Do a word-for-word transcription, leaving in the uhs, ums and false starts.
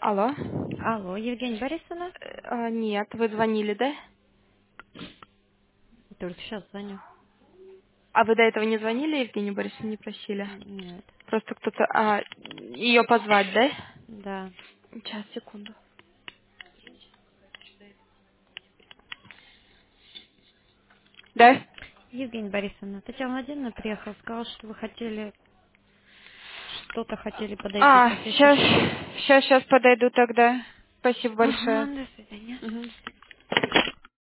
Алло. Алло, Евгения Борисовна? Э, а, нет, вы звонили, да? Только сейчас звоню. А вы до этого не звонили, Евгению Борисовну не просили? Нет. Просто кто-то... А, ее позвать, да? Да. Сейчас, секунду. Да? Евгения Борисовна, Татьяна Владимировна приехала, сказала, что вы хотели, что-то хотели подойти А, после сейчас, часов. сейчас, сейчас подойду тогда. Спасибо Ага, большое. до свидания. Мгм.